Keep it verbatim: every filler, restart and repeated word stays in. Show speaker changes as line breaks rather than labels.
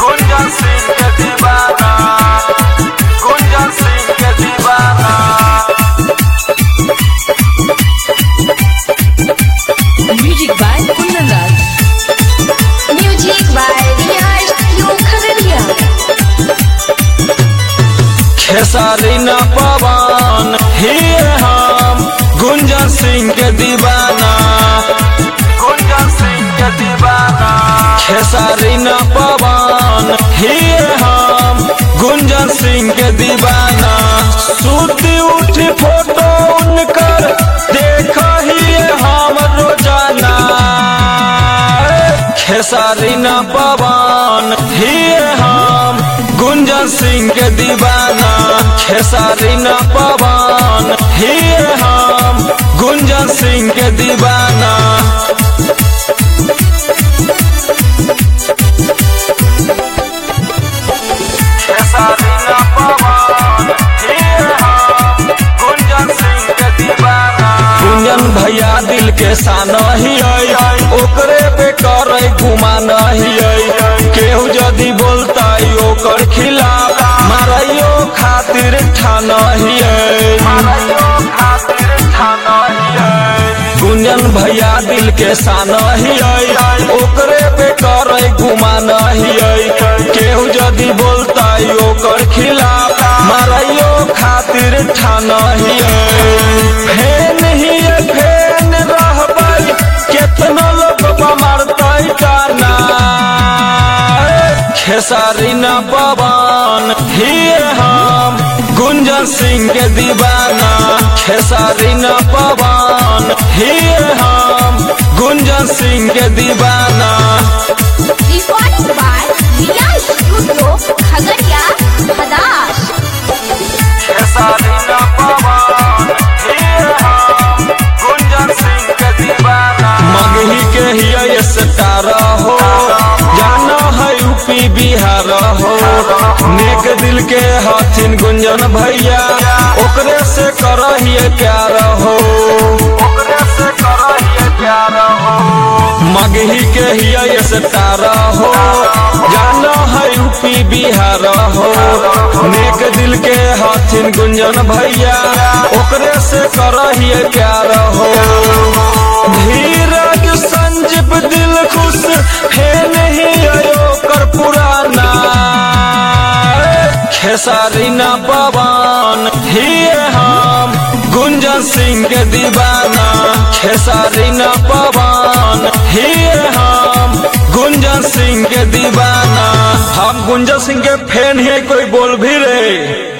गुंजन सिंह के दीवाना, गुंजन सिंह के दीवाना।
Music by Kundan Raj.
Music by Riyaz यूं खगड़िया।
खेसारी न पवन ही हम गुंजन सिंह के दीवाना, गुंजन सिंह के दीवाना। खेसारी न पवन ही हम गुंजन सिंह के दीवाना। सुती उठी फोटो उनकर देख ही हम रोजाना। खेसारी न पवन ही हम गुंजन सिंह के दीवाना। खेसारी न पवन ही हम गुंजन सिंह के दीवाना। खेसारी न पवन ही हम गुंजन सिंह के दीवाना। गुंजन भैया दिल के साना ही ओकरे पे करे गुमान ही। केहू जदि बोलता ओकर खिलाफ मारियो खातिर ठाना ही, मारियो खातिर ठाना ही। गुंजन भैया दिल के साना ही ओकरे पे करे गुमान ही। केहू जदि बोलता ओकर खिलाफ मारियो खातिर ठाना ही। फेन ही फेन रहबै केतना लोग मारतै टाना। खेसारी न पवन ही हम गुंजन सिंह के दीवाना। खेसारी न पवन ही हम गुंजन सिंह के दीवाना।
Recording by Riyaz studio Khagaria हदास।
खेसारी न पवन ही हम गुंजन सिंह के दीवाना। मगही के हिया स्टार हो, जाना है यूपी बिहार हो। नेक दिल के हथिन गुंजन भैया, ओकरे से करहिए प्यार हो, ओकरे से करहिए प्यार हो। मगही के हिया स्टार हो, जाना है यूपी बिहार हो। नेक दिल के हथिन गुंजन भैया, ओकरे से करहिए प्यार हो। धीरज संजीव दिल खुश फेन ही आयो कर पुराना। खेसारी न पवन ही हम गुंजन सिंह के दीवाना। खेसारी न पवन ही हम गुंजन सिंह के दीवाना। हम गुंजन सिंह के फैन है, कोई बोल भी रहे।